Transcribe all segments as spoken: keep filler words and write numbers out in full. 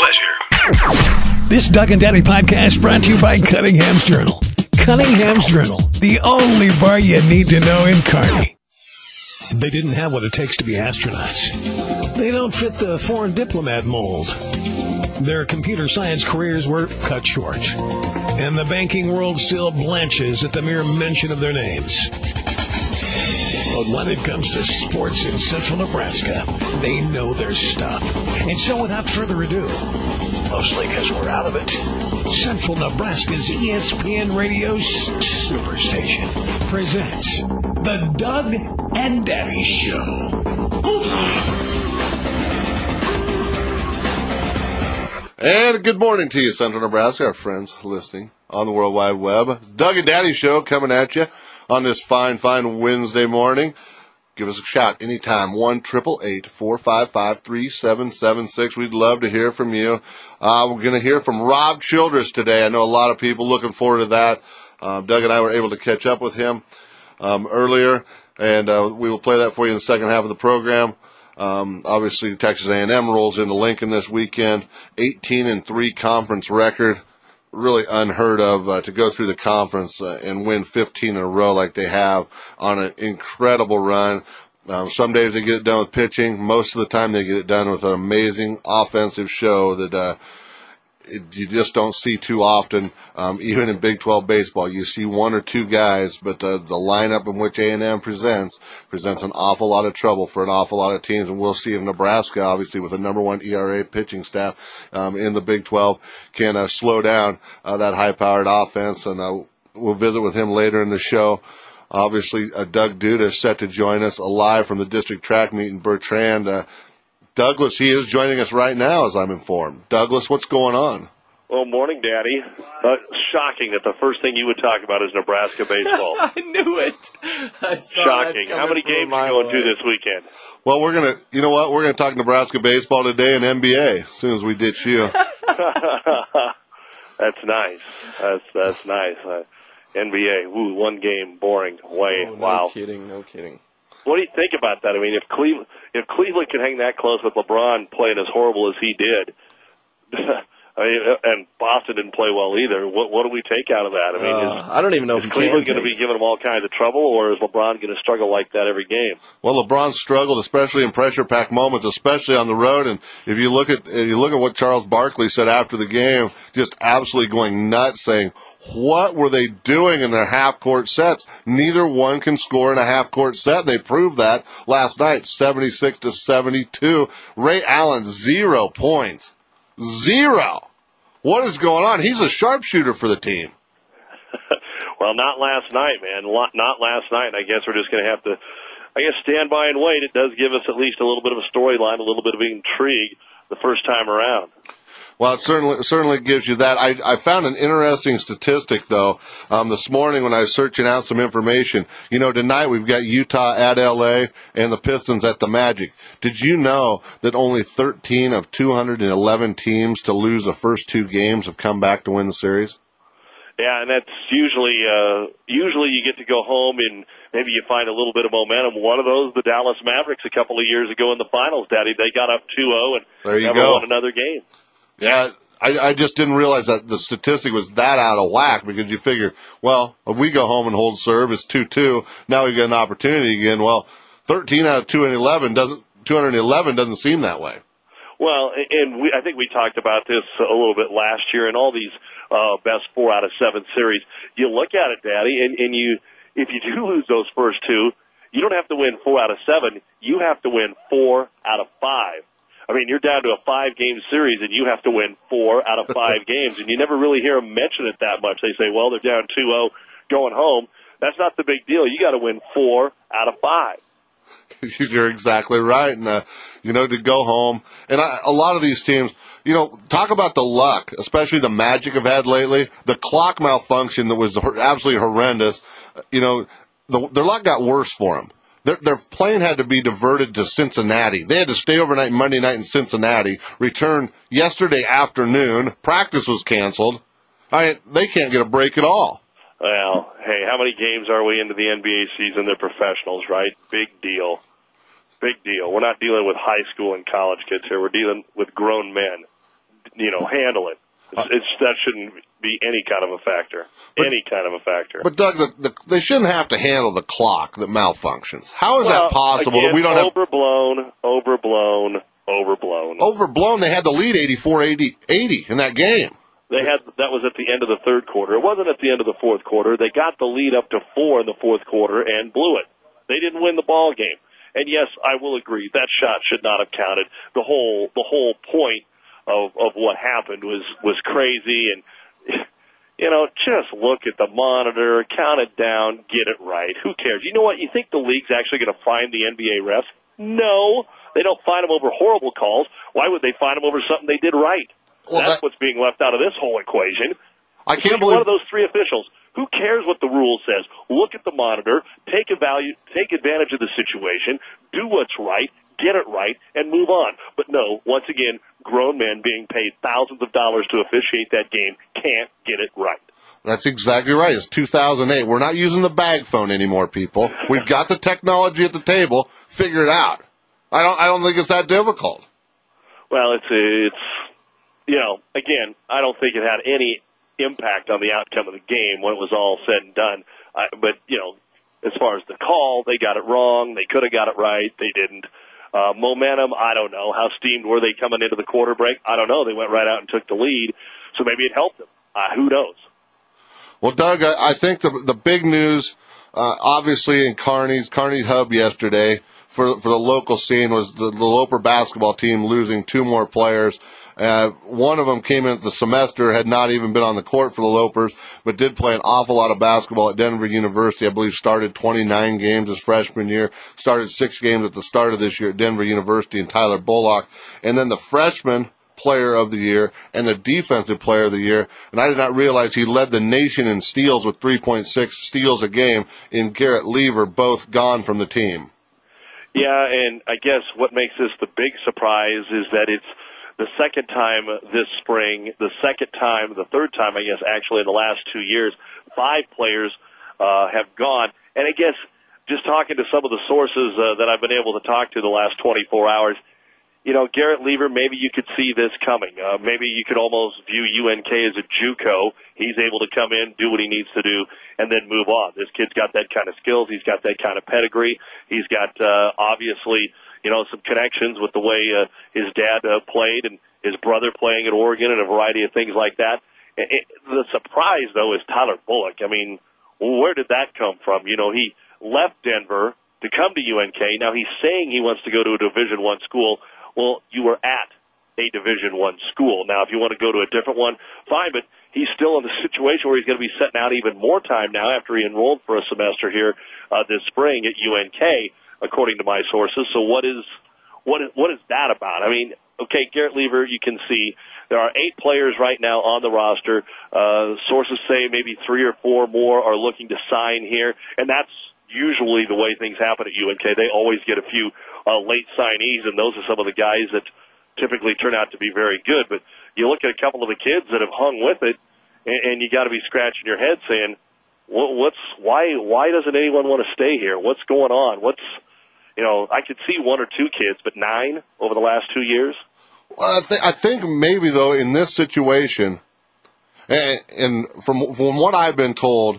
pleasure. This Doug and Daddy podcast brought to you by Cunningham's Journal. Cunningham's Journal, the only bar you need to know in Kearney. They didn't have what it takes to be astronauts. They don't fit the foreign diplomat mold. Their computer science careers were cut short. And the banking world still blanches at the mere mention of their names. But when it comes to sports in central Nebraska, they know their stuff. And so without further ado, mostly because we're out of it, Central Nebraska's E S P N Radio Superstation presents The Doug and Daddy Show. And good morning to you, Central Nebraska, our friends listening on the World Wide Web. Doug and Daddy Show coming at you on this fine, fine Wednesday morning. Give us a shout anytime, one eight eight eight, four five five, three seven seven six. We'd love to hear from you. Uh, we're going to hear from Rob Childress today. I know a lot of people looking forward to that. Um, Doug and I were able to catch up with him um, earlier, and uh, we will play that for you in the second half of the program. Um, obviously, Texas A and M rolls into Lincoln this weekend, eighteen and three conference record. Really unheard of uh, to go through the conference uh, and win fifteen in a row like they have on an incredible run. Um, some days they get it done with pitching. Most of the time they get it done with an amazing offensive show that uh, it, you just don't see too often. Um, even in Big twelve baseball, you see one or two guys, but uh, the lineup in which A and M presents presents an awful lot of trouble for an awful lot of teams. And we'll see if Nebraska, obviously with the number one E R A pitching staff um, in the Big twelve, can uh, slow down uh, that high-powered offense. And uh, we'll visit with him later in the show. Obviously, uh, Doug Duda is set to join us live from the district track meet in Bertrand. Uh, Douglas, he is joining us right now, as I'm informed. Douglas, what's going on? Well, morning, Daddy. Uh, shocking that the first thing you would talk about is Nebraska baseball. I knew it. I saw shocking. How many games are you going to this weekend? Well, we're going to, you know what, we're going to talk Nebraska baseball today and N B A as soon as we ditch you. That's nice. That's that's nice. Uh, N B A, ooh, one game, boring. Way, oh, no wow. No kidding, no kidding. What do you think about that? I mean, if Cleveland, if Cleveland can hang that close with LeBron playing as horrible as he did, I mean, and Boston didn't play well either. What what do we take out of that? I mean, uh, is, I don't even know is if Cleveland going to be giving them all kinds of trouble, or is LeBron going to struggle like that every game? Well, LeBron struggled, especially in pressure-packed moments, especially on the road. And if you look at if you look at what Charles Barkley said after the game, just absolutely going nuts, saying, "What were they doing in their half-court sets? Neither one can score in a half-court set." They proved that last night, seventy-six to seventy-two. Ray Allen, zero points, zero. What is going on? He's a sharpshooter for the team. Well, not last night, man. Not last night. I guess we're just going to have to, I guess, stand by and wait. It does give us at least a little bit of a storyline, a little bit of intrigue the first time around. Well, it certainly certainly gives you that. I, I found an interesting statistic, though, um, this morning when I was searching out some information. You know, tonight we've got Utah at L A and the Pistons at the Magic. Did you know that only thirteen of two hundred eleven teams to lose the first two games have come back to win the series? Yeah, and that's usually uh, usually you get to go home and maybe you find a little bit of momentum. One of those, the Dallas Mavericks, a couple of years ago in the finals, Daddy. They got up two oh and there you never go. won another game. Yeah, I, I just didn't realize that the statistic was that out of whack because you figure, well, if we go home and hold serve, it's two two. Now we get an opportunity again. Well, thirteen out of two hundred eleven doesn't, two hundred eleven doesn't seem that way. Well, and we, I think we talked about this a little bit last year in all these uh, best four out of seven series. You look at it, Daddy, and, and you, if you do lose those first two, you don't have to win four out of seven. You have to win four out of five. I mean, you're down to a five-game series, and you have to win four out of five games, and you never really hear them mention it that much. They say, well, they're down two oh going home. That's not the big deal. You got to win four out of five. You're exactly right. And, uh, you know, to go home. And I, a lot of these teams, you know, talk about the luck, especially the Magic have had lately. The clock malfunction that was absolutely horrendous. You know, the, their luck got worse for them. Their, their plane had to be diverted to Cincinnati. They had to stay overnight Monday night in Cincinnati, return yesterday afternoon. Practice was canceled. I mean, they can't get a break at all. Well, hey, how many games are we into the N B A season? They're professionals, right? Big deal. Big deal. We're not dealing with high school and college kids here. We're dealing with grown men. you know, handle it. It's, it's that shouldn't be any kind of a factor. But, any kind of a factor. But Doug, the, the, they shouldn't have to handle the clock that malfunctions. How is well, that possible? Again, that we don't overblown, have overblown, overblown, overblown? They had the lead eighty-four eighty in that game. They had that was at the end of the third quarter. It wasn't at the end of the fourth quarter. They got the lead up to four in the fourth quarter and blew it. They didn't win the ball game. And yes, I will agree that shot should not have counted. The whole the whole point of of what happened was was crazy. And you know, just look at the monitor, count it down, get it right. Who cares? You know what? You think the league's actually going to fine the N B A refs? No, they don't fine them over horrible calls. Why would they fine them over something they did right? Well, That's that, what's being left out of this whole equation. I can't Each believe one of those three officials. Who cares what the rule says? Look at the monitor, take a value, take advantage of the situation, do what's right, get it right, and move on. But no, once again, grown men being paid thousands of dollars to officiate that game can't get it right. That's exactly right. It's two thousand eight. We're not using the bag phone anymore, people. We've got the technology at the table. Figure it out. I don't. I don't think it's that difficult. Well, it's it's you know, again, I don't think it had any impact on the outcome of the game when it was all said and done. I, but, you know, as far as the call, they got it wrong. They could have got it right. They didn't. Uh, momentum, I don't know. How steamed were they coming into the quarter break? I don't know. They went right out and took the lead, so maybe it helped them. Uh, who knows? Well, Doug, I, I think the the big news, uh, obviously in Kearney's, Kearney Hub yesterday for for the local scene was the, the Loper basketball team losing two more players. Uh, one of them came in at the semester, had not even been on the court for the Lopers, but did play an awful lot of basketball at Denver University. I believe started twenty-nine games his freshman year, started six games at the start of this year at Denver University, and Tyler Bullock. And then the freshman player of the year and the defensive player of the year. And I did not realize he led the nation in steals with three point six steals a game in Garrett Lever, both gone from the team. Yeah, and I guess what makes this the big surprise is that it's the second time this spring, the second time, the third time, I guess, actually in the last two years, five players uh, have gone. And I guess just talking to some of the sources uh, that I've been able to talk to the last twenty-four hours, you know, Garrett Lever, maybe you could see this coming. Uh, maybe you could almost view U N K as a JUCO. He's able to come in, do what he needs to do, and then move on. This kid's got that kind of skills. He's got that kind of pedigree. He's got, uh, obviously, you know, some connections with the way uh, his dad uh, played and his brother playing at Oregon and a variety of things like that. It, it, the surprise, though, is Tyler Bullock. I mean, where did that come from? You know, he left Denver to come to U N K. Now he's saying he wants to go to a Division One school. Well, you were at a Division One school. Now, if you want to go to a different one, fine, but he's still in a situation where he's going to be setting out even more time now after he enrolled for a semester here uh, this spring at U N K, according to my sources. So what is what is what is that about? I mean, okay, Garrett Lever, you can see there are eight players right now on the roster. Uh, sources say maybe three or four more are looking to sign here, and that's usually the way things happen at U N K. They always get a few uh, late signees, and those are some of the guys that typically turn out to be very good. But you look at a couple of the kids that have hung with it, and, and you got to be scratching your head saying, what, "What's why? Why doesn't anyone want to stay here? What's going on? What's you know? I could see one or two kids, but nine over the last two years." Well, I, th- I think maybe though in this situation, and, and from from what I've been told,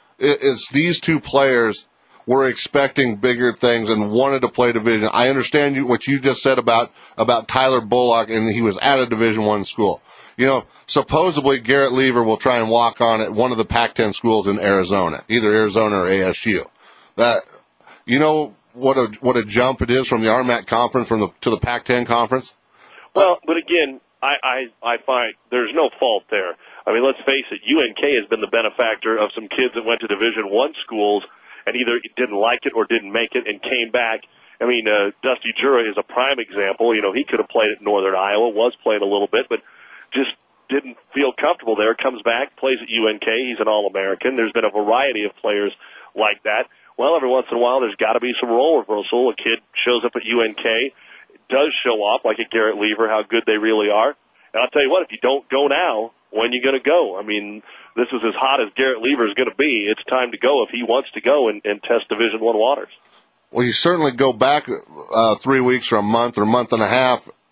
is these two players were expecting bigger things and wanted to play division. I understand you, what you just said about, about Tyler Bullock, and he was at a Division One school. You know, supposedly Garrett Lever will try and walk on at one of the Pac ten schools in Arizona, either Arizona or A S U. That, you know what a what a jump it is from the R M A C conference from the to the Pac ten conference. Well, but again, I, I I find there's no fault there. I mean, let's face it, U N K has been the benefactor of some kids that went to Division One schools and either didn't like it or didn't make it and came back. I mean, uh, Dusty Jura is a prime example. You know, he could have played at Northern Iowa, was playing a little bit, but just didn't feel comfortable there. Comes back, plays at U N K. He's an All-American. There's been a variety of players like that. Well, every once in a while, there's got to be some role reversal. A kid shows up at U N K, does show off, like at Garrett Lever, how good they really are. And I'll tell you what, if you don't go now, when you going to go? I mean, this is as hot as Garrett Lever is going to be. It's time to go if he wants to go and, and test Division One waters. Well, you certainly go back uh, three weeks or a month or a month and a half,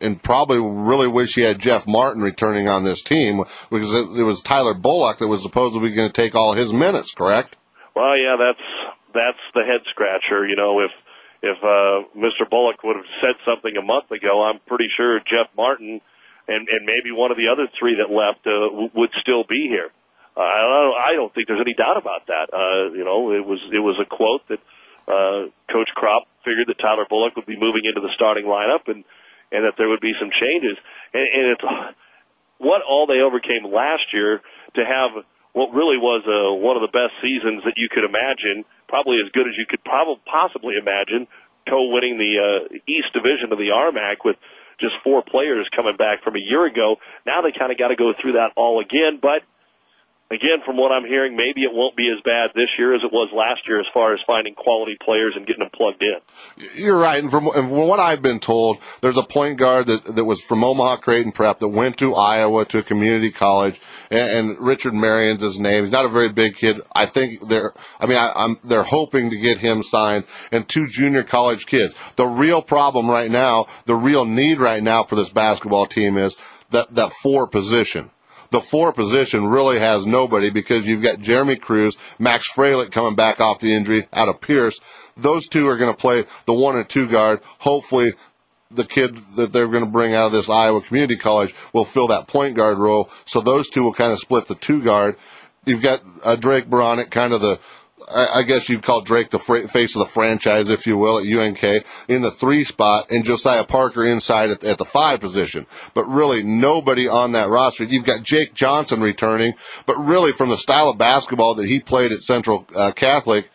and probably really wish he had Jeff Martin returning on this team, because it, it was Tyler Bullock that was supposedly going to take all his minutes, correct? Well, yeah, that's that's the head scratcher. You know, if if uh, Mister Bullock would have said something a month ago, I'm pretty sure Jeff Martin and, and maybe one of the other three that left uh, w- would still be here. Uh, I don't, I don't think there's any doubt about that. Uh, you know, it was it was a quote that uh, Coach Kropp figured that Tyler Bullock would be moving into the starting lineup, and, and that there would be some changes. And, and it's what all they overcame last year to have what really was uh, one of the best seasons that you could imagine, probably as good as you could probably possibly imagine, co-winning the uh, East Division of the R M A C with just four players coming back from a year ago. Now they kind of got to go through that all again, but again, from what I'm hearing, maybe it won't be as bad this year as it was last year as far as finding quality players and getting them plugged in. You're right. And from, and from what I've been told, there's a point guard that, that was from Omaha Creighton Prep that went to Iowa to a community college, and, and Richard Marion's his name. He's not a very big kid. I think they're, I mean, I, I'm, they're hoping to get him signed, and two junior college kids. The real problem right now, the real need right now for this basketball team is that, that four position. The four position really has nobody, because you've got Jeremy Cruz, Max Freilich coming back off the injury out of Pierce. Those two are going to play the one and two guard. Hopefully the kid that they're going to bring out of this Iowa Community College will fill that point guard role. So those two will kind of split the two guard. You've got uh, Drake Baranek, kind of the, I guess you'd call Drake the fr- face of the franchise, if you will, at U N K in the three spot, and Josiah Parker inside at, at the five position. But really nobody on that roster. You've got Jake Johnson returning, but really from the style of basketball that he played at Central uh, Catholic,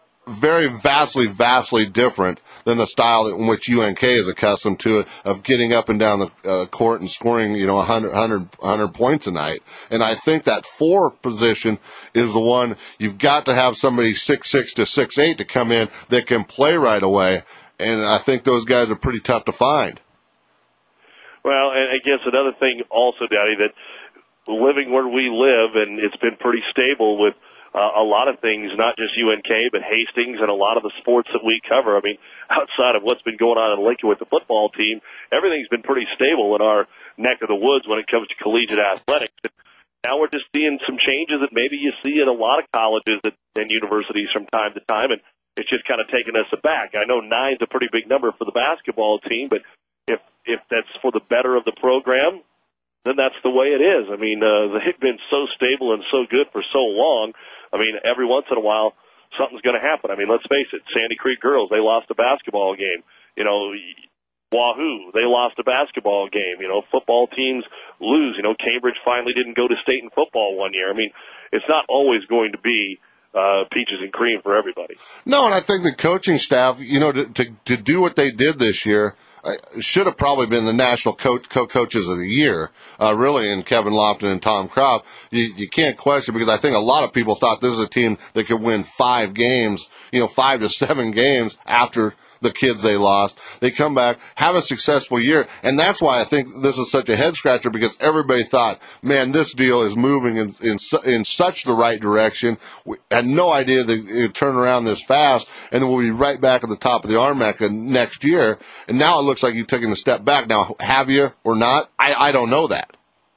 very vastly, vastly different than the style in which U N K is accustomed to, of getting up and down the uh, court and scoring, you know, one hundred, one hundred, one hundred points a night. And I think that four position is the one you've got to have somebody six six to six eight to come in that can play right away. And I think those guys are pretty tough to find. Well, and I guess another thing also, Daddy, that living where we live, and it's been pretty stable with Uh, a lot of things, not just U N K, but Hastings and a lot of the sports that we cover. I mean, outside of what's been going on in Lincoln with the football team, everything's been pretty stable in our neck of the woods when it comes to collegiate athletics. And now we're just seeing some changes that maybe you see in a lot of colleges and universities from time to time, and it's just kind of taken us aback. I know nine's a pretty big number for the basketball team, but if if that's for the better of the program, then that's the way it is. I mean, uh, they've been so stable and so good for so long. I mean, every once in a while, something's going to happen. I mean, let's face it, Sandy Creek girls, they lost a basketball game. You know, Wahoo, they lost a basketball game. You know, football teams lose. You know, Cambridge finally didn't go to state in football one year. I mean, it's not always going to be uh, peaches and cream for everybody. No, and I think the coaching staff, you know, to, to, to do what they did this year, should have probably been the national coach, co-coaches of the year, uh, really, in Kevin Lofton and Tom Kropp. You, you can't question, because I think a lot of people thought this was a team that could win five games, you know, five to seven games after the kids they lost. They come back, have a successful year, and that's why I think this is such a head scratcher, because everybody thought, man, this deal is moving in in, su- in such the right direction. We had no idea that it would turn around this fast, and then we'll be right back at the top of the R M A C next year. And now it looks like you've taken a step back. Now, have you or not? I, I don't know that.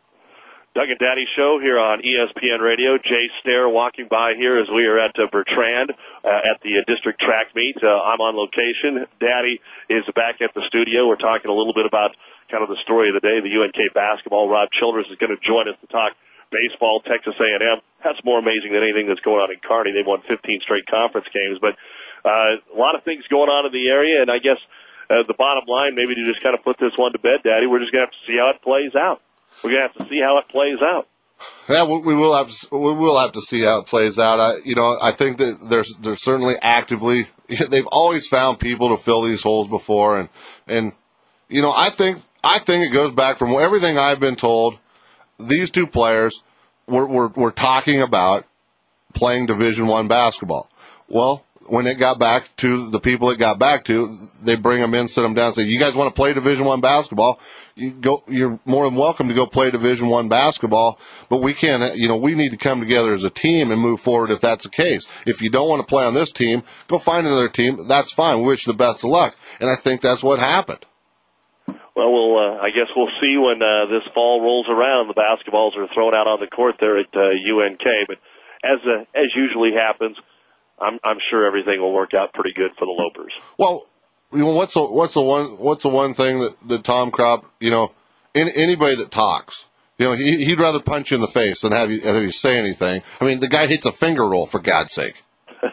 Doug and Daddy Show here on E S P N Radio. Jay Stair walking by here as we are at uh, Bertrand uh, at the uh, district track meet. Uh, I'm on location. Daddy is back at the studio. We're talking a little bit about kind of the story of the day, the U N K basketball. Rob Childress is going to join us to talk baseball, Texas A and M. That's more amazing than anything that's going on in Kearney. They've won fifteen straight conference games. But uh, a lot of things going on in the area, and I guess uh, the bottom line, maybe to just kind of put this one to bed, Daddy, we're just going to have to see how it plays out. We're going to have to see how it plays out. Yeah, we will have to, we will have to see how it plays out. I, you know, I think that there's, there's certainly actively, they've always found people to fill these holes before. And, and, you know, I think, I think it goes back from everything I've been told. These two players were, were, were talking about playing Division One basketball. Well, when it got back to the people it got back to, they bring them in, sit them down, and say, "You guys want to play Division One basketball? You go. You're more than welcome to go play Division One basketball. But we can't. You know, we need to come together as a team and move forward. If that's the case, if you don't want to play on this team, go find another team. That's fine. We wish you the best of luck." And I think that's what happened. Well, we'll uh, I guess we'll see when uh, this fall rolls around. The basketballs are thrown out on the court there at uh, U N K. But as uh, as usually happens, I'm, I'm sure everything will work out pretty good for the Lopers. Well, you know, what's the what's the one what's the one thing that, that Tom Kropp, you know, in, anybody that talks, you know, he, he'd rather punch you in the face than have you have you say anything. I mean, the guy hits a finger roll, for God's sake.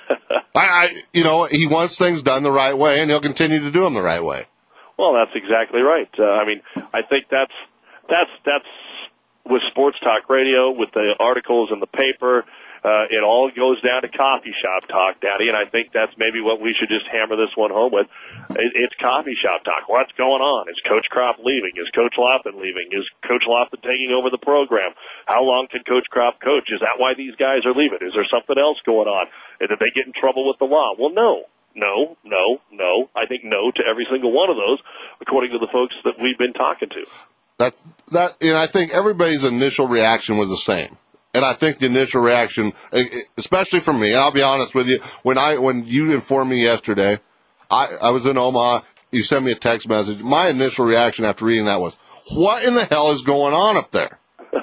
I, I, you know, he wants things done the right way, and he'll continue to do them the right way. Well, that's exactly right. Uh, I mean, I think that's that's that's with sports talk radio, with the articles in the paper. Uh, it all goes down to coffee shop talk, Daddy, and I think that's maybe what we should just hammer this one home with. It, it's coffee shop talk. What's going on? Is Coach Kropp leaving? Is Coach Lofton leaving? Is Coach Lofton taking over the program? How long can Coach Kropp coach? Is that why these guys are leaving? Is there something else going on? Did they get in trouble with the law? Well, no. No, no, no. I think no to every single one of those, according to the folks that we've been talking to. That's, that, and I think everybody's initial reaction was the same. And I think the initial reaction, especially from me, I'll be honest with you, when I when you informed me yesterday, I, I was in Omaha, you sent me a text message, my initial reaction after reading that was, what in the hell is going on up there?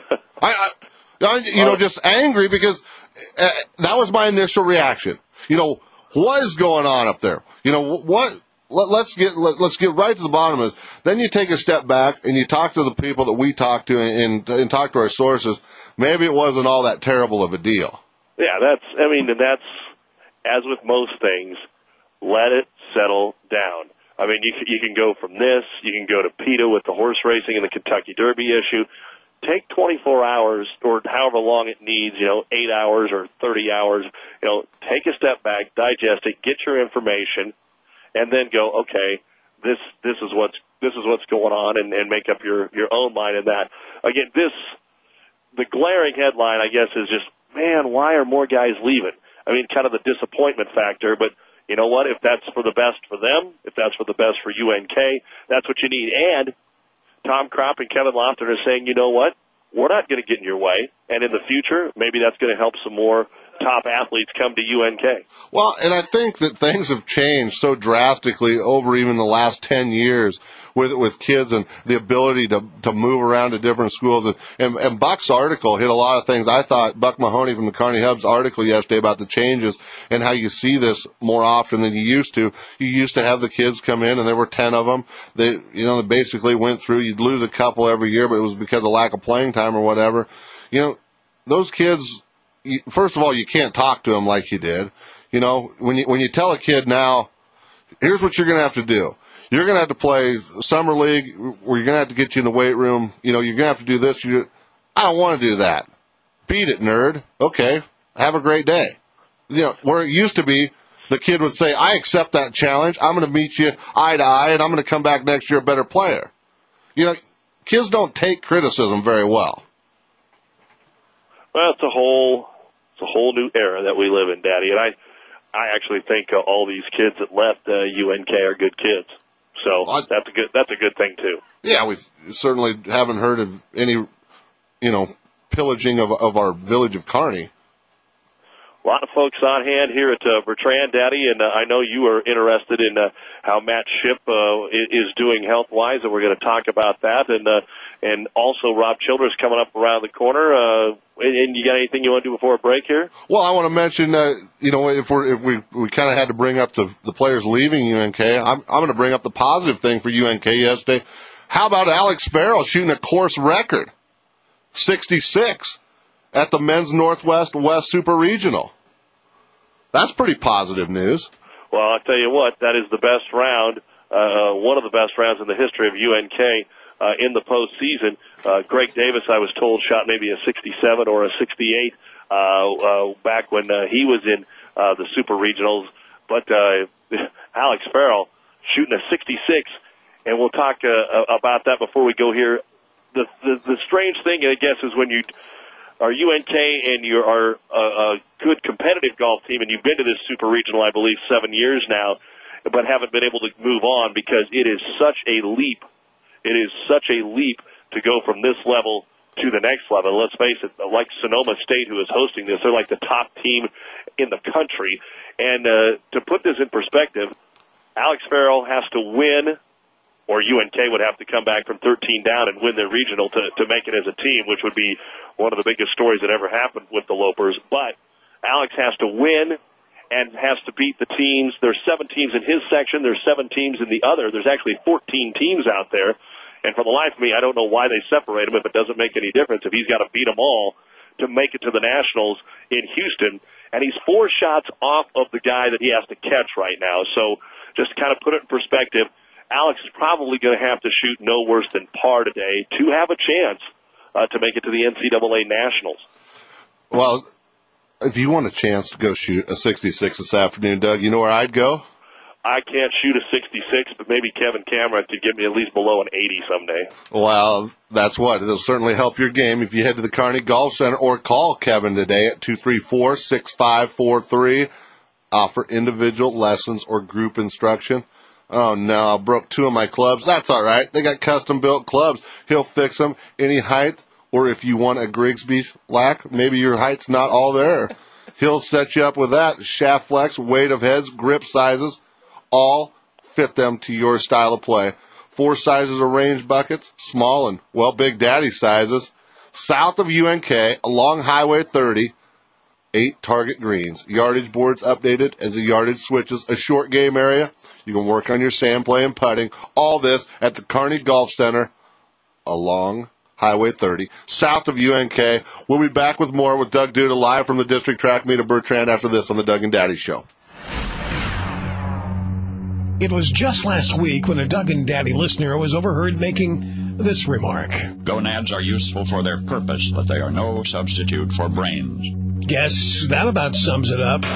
I, I, you know, just angry because uh, that was my initial reaction. You know, what is going on up there? You know, what, let, let's get, let, let's get right to the bottom of this. Then you take a step back and you talk to the people that we talk to and, and talk to our sources. Maybe it wasn't all that terrible of a deal. Yeah, that's, I mean, that's, as with most things, let it settle down. I mean, you can, you can go from this, you can go to PETA with the horse racing and the Kentucky Derby issue. Take twenty-four hours or however long it needs, you know, eight hours or thirty hours, you know, take a step back, digest it, get your information, and then go, okay, this, this is what's, this is what's going on, and, and make up your, your own mind in that. Again, this, the glaring headline, I guess, is just, man, why are more guys leaving? I mean, kind of the disappointment factor, but you know what? If that's for the best for them, if that's for the best for U N K, that's what you need. And Tom Kropp and Kevin Lofton are saying, you know what? We're not going to get in your way. And in the future, maybe that's going to help some more top athletes come to U N K. Well, and I think that things have changed so drastically over even the last ten years with with kids and the ability to to move around to different schools. And, and, and Buck's article hit a lot of things. I thought Buck Mahoney from the Kearney Hub's article yesterday about the changes and how you see this more often than you used to. You used to have the kids come in, and there were ten of them. They, you know, they basically went through. You'd lose a couple every year, but it was because of lack of playing time or whatever. You know, those kids, first of all, you can't talk to them like you did. You know, when you when you tell a kid now, here's what you're going to have to do. You're going to have to play summer league, where you're going to have to get you in the weight room. You know, you're going to have to do this. You, I don't want to do that. Beat it, nerd. Okay, have a great day. You know, where it used to be, the kid would say, I accept that challenge. I'm going to meet you eye to eye, and I'm going to come back next year a better player. You know, kids don't take criticism very well. Well, it's a whole, it's a whole new era that we live in, Daddy. And I, I actually think uh, all these kids that left uh, U N K are good kids. So I, that's a good, that's a good thing too. Yeah, we certainly haven't heard of any, you know, pillaging of of our village of Kearney. A lot of folks on hand here at uh, Bertrand, Daddy, and uh, I know you are interested in uh, how Matt Shipp uh, is doing health-wise, and we're going to talk about that. And uh, and also Rob Childress coming up around the corner. Uh, and you got anything you want to do before a break here? Well, I want to mention, uh, you know, if we're if we we kind of had to bring up the the players leaving U N K, I'm I'm going to bring up the positive thing for U N K yesterday. How about Alex Farrell shooting a course record, sixty-six, at the Men's Northwest West Super Regional? That's pretty positive news. Well, I'll tell you what, that is the best round, uh, one of the best rounds in the history of U N K uh, in the postseason. Uh, Greg Davis, I was told, shot maybe a sixty-seven or a sixty-eight uh, uh, back when uh, he was in uh, the Super Regionals. But uh, Alex Farrell shooting a sixty-six, and we'll talk uh, about that before we go here. The, the, the strange thing, I guess, is when you are U N K and you are a, a good competitive golf team, and you've been to this Super Regional, I believe, seven years now, but haven't been able to move on because it is such a leap. It is such a leap to go from this level to the next level. Let's face it, like Sonoma State, who is hosting this, they're like the top team in the country. And uh, to put this in perspective, Alex Farrell has to win or U N K would have to come back from thirteen down and win their regional to, to make it as a team, which would be one of the biggest stories that ever happened with the Lopers. But Alex has to win and has to beat the teams. There's seven teams in his section. There's seven teams in the other. There's actually fourteen teams out there. And for the life of me, I don't know why they separate them if it doesn't make any difference, if he's got to beat them all to make it to the Nationals in Houston. And he's four shots off of the guy that he has to catch right now. So just to kind of put it in perspective, Alex is probably going to have to shoot no worse than par today to have a chance uh, to make it to the N C double A Nationals. Well, if you want a chance to go shoot a sixty-six this afternoon, Doug, you know where I'd go? I can't shoot a sixty-six, but maybe Kevin Cameron could get me at least below an eighty someday. Well, that's what. It'll certainly help your game if you head to the Kearney Golf Center or call Kevin today at two three four, six five four three. Offer individual lessons or group instruction. Oh, no, I broke two of my clubs. That's all right. They got custom-built clubs. He'll fix them any height, or if you want a Grigsby lack, maybe your height's not all there. He'll set you up with that. Shaft flex, weight of heads, grip sizes, all fit them to your style of play. Four sizes of range buckets, small and, well, Big Daddy sizes. South of U N K, along Highway thirty, eight target greens. Yardage boards updated as the yardage switches. A short game area. You can work on your sand play and putting. All this at the Kearney Golf Center along Highway thirty, south of U N K. We'll be back with more with Doug Duda live from the district track meet of Bertrand after this on the Doug and Daddy Show. It was just last week when a Doug and Daddy listener was overheard making this remark. Gonads are useful for their purpose, but they are no substitute for brains. Guess that about sums it up.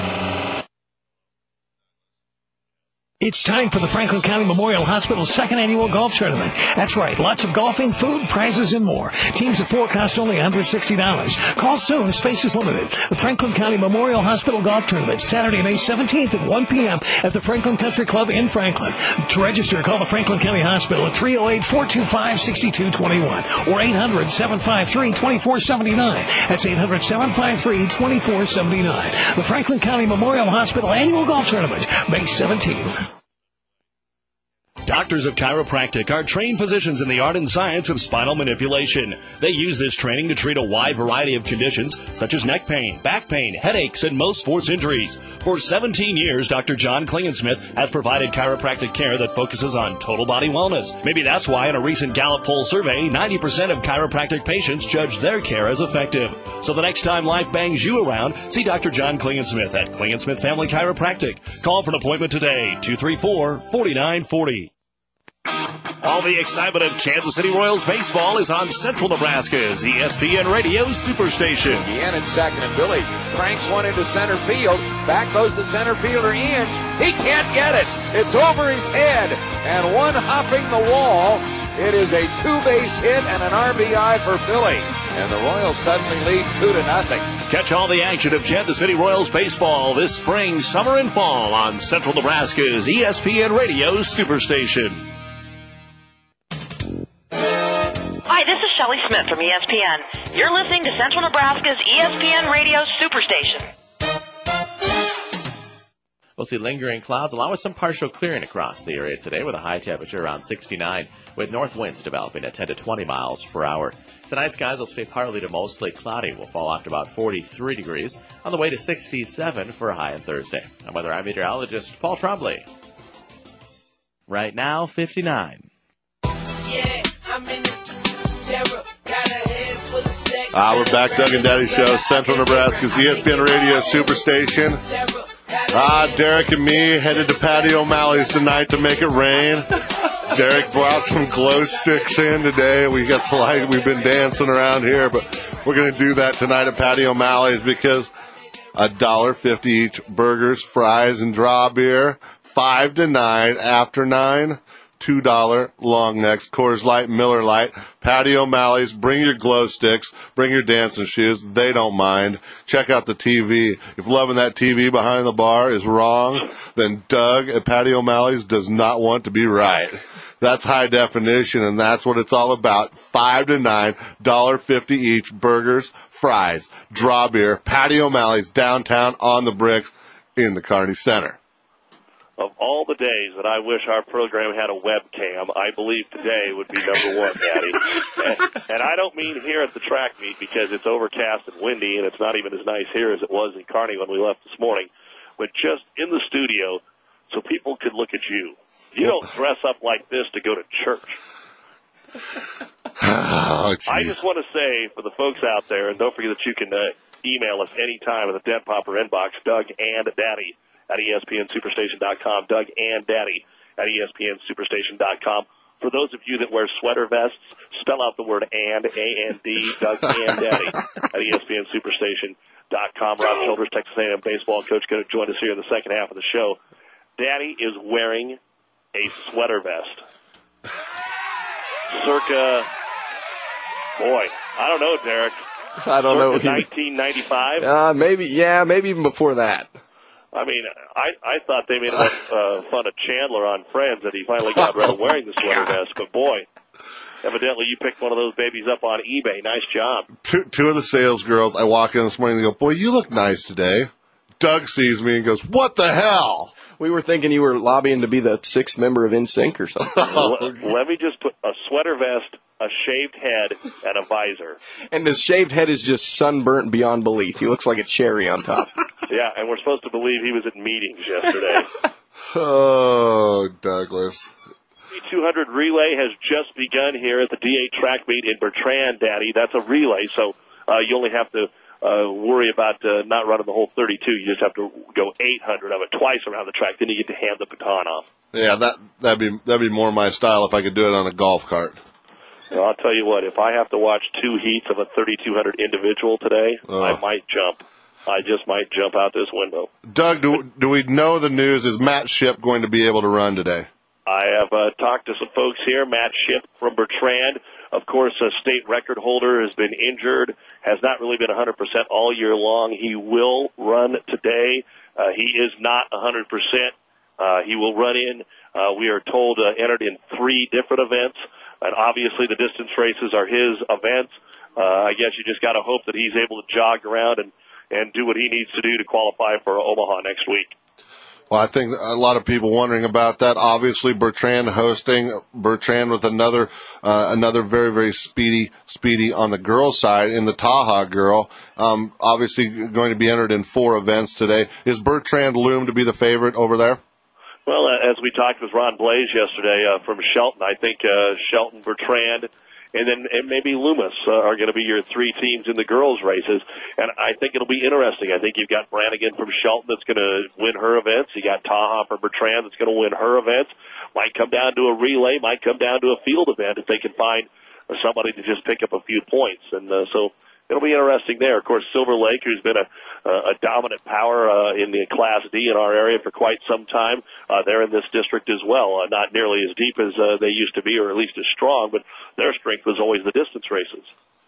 It's time for the Franklin County Memorial Hospital's second annual golf tournament. That's right, lots of golfing, food, prizes, and more. Teams of four cost only one hundred sixty dollars. Call soon, space is limited. The Franklin County Memorial Hospital Golf Tournament, Saturday, May seventeenth at one p.m. at the Franklin Country Club in Franklin. To register, call the Franklin County Hospital at three oh eight, four two five, six two two one or eight hundred, seven five three, two four seven nine. That's eight hundred, seven five three, two four seven nine. The Franklin County Memorial Hospital Annual Golf Tournament, May seventeenth. Doctors of Chiropractic are trained physicians in the art and science of spinal manipulation. They use this training to treat a wide variety of conditions such as neck pain, back pain, headaches, and most sports injuries. For seventeen years, Doctor John Klingensmith has provided chiropractic care that focuses on total body wellness. Maybe that's why in a recent Gallup poll survey, ninety percent of chiropractic patients judge their care as effective. So the next time life bangs you around, see Doctor John Klingensmith at Klingensmith Family Chiropractic. Call for an appointment today, two three four, four nine four zero. All the excitement of Kansas City Royals baseball is on Central Nebraska's E S P N Radio Superstation. Again in second, and Billy cranks one into center field. Back goes the center fielder, Inch. He can't get it. It's over his head, and one hopping the wall. It is a two-base hit and an R B I for Billy. And the Royals suddenly lead two to nothing. Catch all the action of Kansas City Royals baseball this spring, summer, and fall on Central Nebraska's E S P N Radio Superstation. Hi, this is Shelley Smith from E S P N. You're listening to Central Nebraska's E S P N Radio Superstation. We'll see lingering clouds along with some partial clearing across the area today with a high temperature around sixty-nine with north winds developing at ten to twenty miles per hour. Tonight's skies will stay partly to mostly cloudy. We'll fall off to about forty-three degrees on the way to sixty-seven for a high on Thursday. I'm weather eye meteorologist Paul Trombley. Right now, fifty-nine. Yeah, I'm in the terror. Got a head full of stacks. Ah, we're back, Doug and Daddy Show, Central Nebraska's E S P N Radio Superstation. Ah, Derek and me headed to Patty O'Malley's tonight to make it rain. Derek brought some glow sticks in today. We got the light. We've been dancing around here, but we're going to do that tonight at Patty O'Malley's because a dollar fifty each burgers, fries, and draw beer. Five to nine after nine. two dollar long necks, Coors Light, Miller Light, Patty O'Malley's. Bring your glow sticks. Bring your dancing shoes. They don't mind. Check out the T V. If loving that T V behind the bar is wrong, then Doug at Patty O'Malley's does not want to be right. That's high definition, and that's what it's all about. Five to nine, dollar fifty each, burgers, fries, draw beer, Patty O'Malley's downtown on the bricks in the Kearney Center. of all the days that I wish our program had a webcam, I believe today would be number one, Daddy. and, and I don't mean here at the track meet because it's overcast and windy and it's not even as nice here as it was in Kearney when we left this morning, but just in the studio so people could look at you. You don't dress up like this to go to church. Oh, I just want to say for the folks out there, and don't forget that you can uh, email us anytime at the Dead Popper inbox, Doug and Daddy at E S P N Superstation dot com, Doug and Daddy at E S P N Superstation dot com. For those of you that wear sweater vests, spell out the word and, A N D, Doug and Daddy at E S P N Superstation dot com. Rob Childress, Texas A and M baseball coach, going to join us here in the second half of the show. Daddy is wearing a sweater vest. Circa, boy, I don't know, Derek. I don't Circa know. nineteen ninety-five? Uh, maybe, yeah, maybe even before that. I mean, I, I thought they made enough uh, fun of Chandler on Friends that he finally got rid of wearing the sweater vest. But, boy, evidently you picked one of those babies up on eBay. Nice job. Two, two of the sales girls, I walk in this morning and they go, boy, you look nice today. Doug sees me and goes, what the hell? We were thinking you were lobbying to be the sixth member of N Sync or something. let, let me just put a sweater vest, a shaved head, and a visor. And his shaved head is just sunburnt beyond belief. He looks like a cherry on top. Yeah, and we're supposed to believe he was at meetings yesterday. Oh, Douglas. two hundred relay has just begun here at the D eight track meet in Bertrand, Daddy. That's a relay, so uh, you only have to uh, worry about uh, not running the whole thirty-two. You just have to go eight hundred of it twice around the track. Then you get to hand the baton off. Yeah, that that'd be that'd be more my style if I could do it on a golf cart. Well, I'll tell you what. If I have to watch two heats of a thirty-two hundred individual today, Oh. I might jump. I just might jump out this window. Doug, do do we know the news? Is Matt Ship going to be able to run today? I have uh, talked to some folks here. Matt Ship from Bertrand, of course, a state record holder, has been injured, has not really been one hundred percent all year long. He will run today. Uh, he is not one hundred percent. Uh, he will run in, uh, we are told, uh, entered in three different events. And obviously the distance races are his events. Uh, I guess you just got to hope that he's able to jog around and, and do what he needs to do to qualify for Omaha next week. Well, I think a lot of people wondering about that. Obviously, Bertrand hosting Bertrand with another uh, another very very speedy speedy on the girls' side in the Taha girl. Um, obviously, going to be entered in four events today. Is Bertrand loomed to be the favorite over there? Well, uh, as we talked with Ron Blaze yesterday uh, from Shelton, I think uh, Shelton, Bertrand, and then and maybe Loomis uh, are going to be your three teams in the girls' races. And I think it'll be interesting. I think you've got Brannigan from Shelton that's going to win her events. You got Taha from Bertrand that's going to win her events. Might come down to a relay, might come down to a field event if they can find somebody to just pick up a few points. And uh, so it'll be interesting there. Of course, Silver Lake, who's been a, a dominant power uh, in the Class D in our area for quite some time, uh, they're in this district as well. Uh, not nearly as deep as uh, they used to be, or at least as strong, but their strength was always the distance races.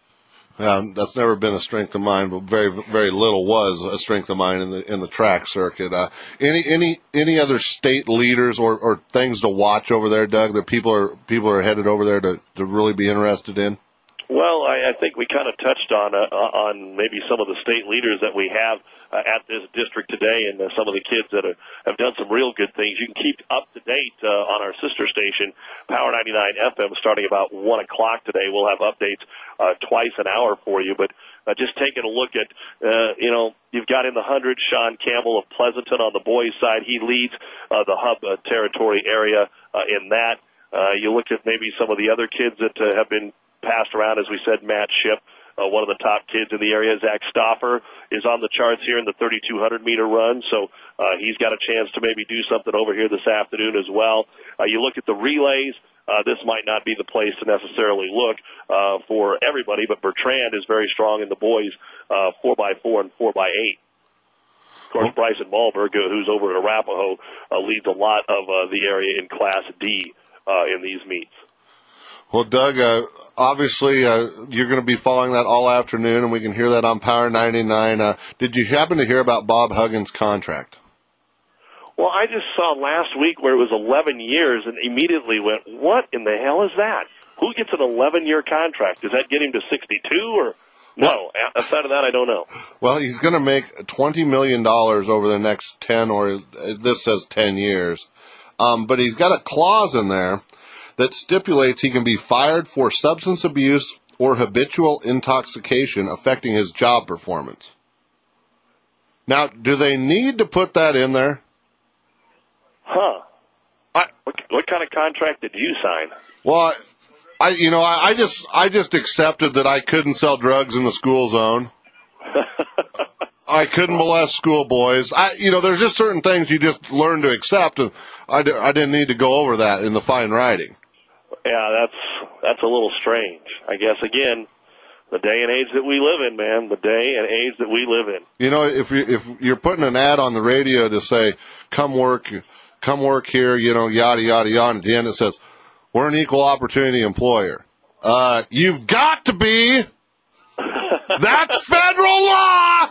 Um, that's never been a strength of mine, but very, very little was a strength of mine in the in the track circuit. Uh, any, any, any other state leaders or, or things to watch over there, Doug? That people are people are headed over there to, to really be interested in. Well, I, I think we kind of touched on uh, on maybe some of the state leaders that we have uh, at this district today, and uh, some of the kids that are, have done some real good things. You can keep up to date uh, on our sister station, Power ninety-nine F M, starting about one o'clock today. We'll have updates uh, twice an hour for you, but uh, just taking a look at, uh, you know, you've got in the hundred Sean Campbell of Pleasanton on the boys' side. He leads uh, the hub uh, territory area uh, in that. Uh, you look at maybe some of the other kids that uh, have been passed around, as we said, Matt Ship, uh, one of the top kids in the area. Zach Stoffer is on the charts here in the thirty-two hundred meter run, so uh, he's got a chance to maybe do something over here this afternoon as well. Uh, you look at the relays, uh, this might not be the place to necessarily look uh, for everybody, but Bertrand is very strong in the boys uh, four by four and four by eight. Of course, Bryson Malberg, uh, who's over at Arapahoe, uh, leads a lot of uh, the area in Class D uh, in these meets. Well, Doug, uh, obviously uh, you're going to be following that all afternoon, and we can hear that on Power ninety-nine. Uh, did you happen to hear about Bob Huggins' contract? Well, I just saw last week where it was eleven years and immediately went, what in the hell is that? Who gets an eleven-year contract? Does that get him to sixty-two? Or No, outside of that, I don't know. Well, he's going to make twenty million dollars over the next ten, or this says ten years. Um, but he's got a clause in there that stipulates he can be fired for substance abuse or habitual intoxication affecting his job performance. Now, do they need to put that in there? Huh. I, what, what kind of contract did you sign? Well, I, you know, I, I just, I just accepted that I couldn't sell drugs in the school zone. I couldn't molest schoolboys. I, you know, there's just certain things you just learn to accept, and I, d- I didn't need to go over that in the fine writing. Yeah, that's that's a little strange. I guess again, the day and age that we live in, man. The day and age that we live in. You know, if you if you're putting an ad on the radio to say, "Come work, come work here," you know, yada yada yada, and at the end it says, "We're an equal opportunity employer." Uh, you've got to be. That's federal law.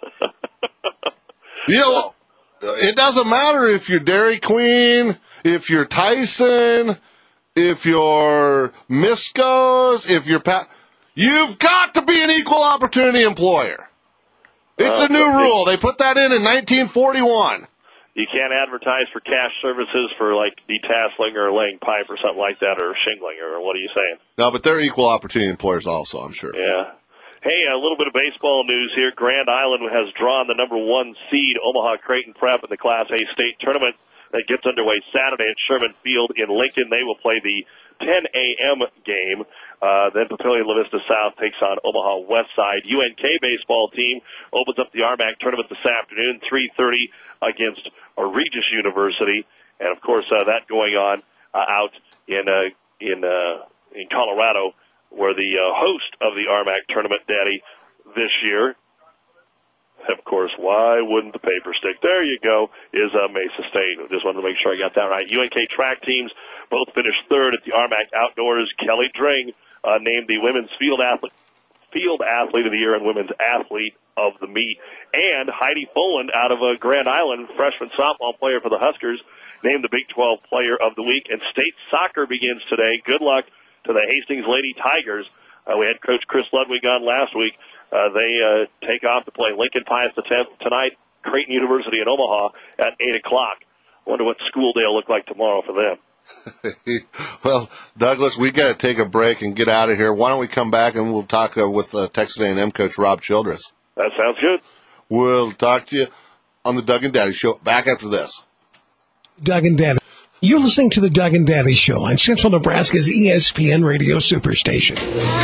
You know, it doesn't matter if you're Dairy Queen, if you're Tyson, if you're Misco's, if you're Pat. You've got to be an equal opportunity employer. It's uh, a new rule. They put that in in nineteen forty-one. You can't advertise for cash services for, like, detasseling or laying pipe or something like that, or shingling, or what are you saying? No, but they're equal opportunity employers also, I'm sure. Yeah. Hey, a little bit of baseball news here. Grand Island has drawn the number one seed, Omaha Creighton Prep, in the Class A state tournament that gets underway Saturday at Sherman Field in Lincoln. They will play the ten a.m. game. Uh, then Papillion La Vista South takes on Omaha West Side. U N K baseball team opens up the R M A C tournament this afternoon, three thirty against Regis University. And, of course, uh, that going on uh, out in uh, in uh, in Colorado, where the uh, host of the R M A C tournament, Daddy, this year, of course, why wouldn't the paper stick? There you go, is uh, Mesa State. Just wanted to make sure I got that right. U N K track teams both finished third at the R M A C Outdoors. Kelly Dring uh, named the women's field athlete, field athlete of the year and women's athlete of the meet. And Heidi Foland out of uh, Grand Island, freshman softball player for the Huskers, named the Big twelve player of the week. And state soccer begins today. Good luck to the Hastings Lady Tigers. Uh, we had Coach Chris Ludwig on last week. Uh, they uh, take off to play Lincoln Pius the tenth tonight, Creighton University in Omaha at eight o'clock. Wonder what school day will look like tomorrow for them. Well, Douglas, we got to take a break and get out of here. Why don't we come back and we'll talk uh, with uh, Texas A and M coach Rob Childress. That sounds good. We'll talk to you on the Doug and Daddy Show back after this. Doug and Daddy. You're listening to the Doug and Daddy Show on Central Nebraska's E S P N radio superstation.